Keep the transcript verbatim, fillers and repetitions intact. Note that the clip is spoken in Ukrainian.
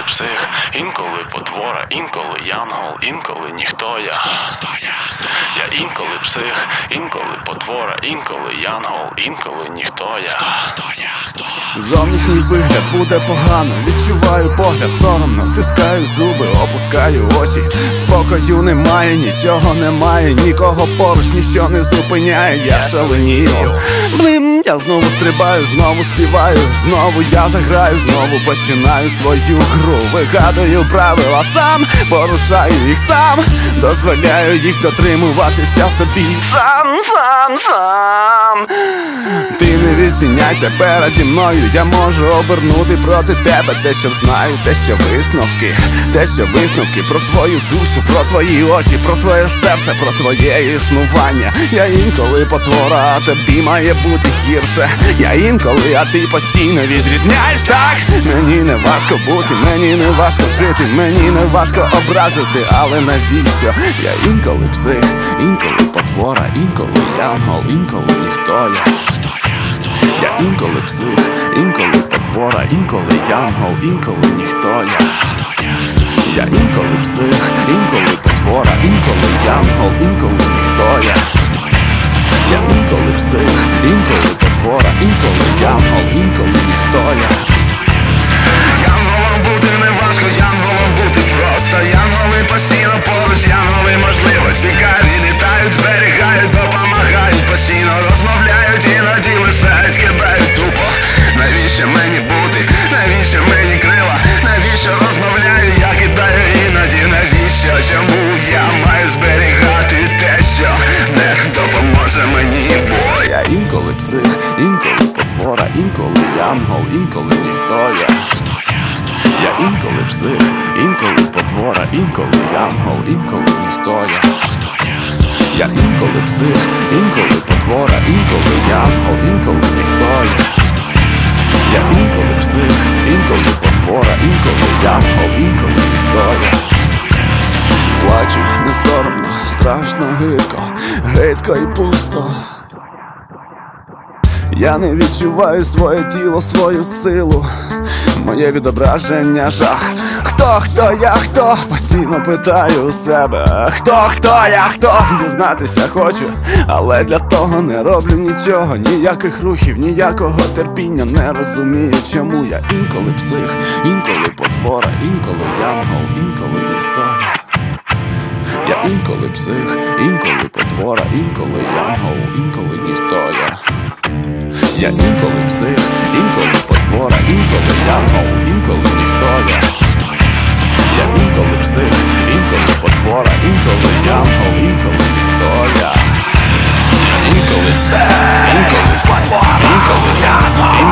псих, інколи потвора, інколи янгол, інколи ніхто я. Я інколи псих, інколи потвора, інколи янгол, інколи ніхто я. Зовнішній вигляд буде погано, відчуваю погляд, соромно, стискаю зуби, опускаю очі. Спокою немає, нічого немає, нікого поруч, ніщо не зупиняє, я шаленію. Блин, я знову стрибаю, знову співаю, знову я заграю, знову починаю свою гру. Вигадую правила сам, порушаю їх сам, дозволяю їх дотримуватися собі. Сам, сам, сам. Ти не відчиняйся переді мною, я можу обернути проти тебе те, що знаю, те, що висновки, те, що висновки про твою душу, про твої очі, про твоє серце, про твоє існування. Я інколи потвора, а тобі має бути гірше. Я інколи, а ти постійно відрізняєш, так? Мені не важко бути, мені не важко жити, мені не важко образити, але навіщо? Я інколи псих, інколи потвора, інколи янгол, інколи ніхто я. Я інколи псих, інколи потвора, інколи янгол, інколи ніхто я. Я інколи псих, інколи потвора, інколи янгол, інколи ніхто я. Я інколи псих, інколи потвора, інколи янгол, інколи ніхто я. Янголом бути не важко, янголом бути просто. Янголи постійно поруч, янголи можливо цікаві, літають, зберігають, допомагають, постійно розмовляють, іноді лишають, кидають тупо. Навіщо мені бути, навіщо мені крила, навіщо розмовляю, я кидаю іноді, навіщо, чому я маю зберігати те, що не допоможе мені, бо я інколи псих, інколи потвора, інколи янгол, інколи ніхто я. Я інколи псих, інколи потвора, інколи янгол, інколи ніхто я. Я інколи псих, інколи потвора, інколи янгол, інколи ніхто я. Я інколи псих, інколи потвора, інколи янгол, інколи ніхто я. Плачу, не соромно, страшно, гидко, гидко і пусто. Я не відчуваю своє тіло, свою силу, моє відображення жах. Хто, хто я, хто? Постійно питаю у себе. Хто, хто я, хто? Дізнатися хочу, але для того не роблю нічого, ніяких рухів, ніякого терпіння. Не розумію, чому я інколи псих, інколи потвора, інколи янгол, інколи ніхто я. Я інколи псих, інколи потвора, інколи янгол, інколи ніхто я. Я інколи псих, інколи потвора, інколи янгол, інколи ніхто я. Я інколи псих, інколи потвора, інколи янгол, інколи ніхто я. Інколи псих, інколи потвора, інколи янгол.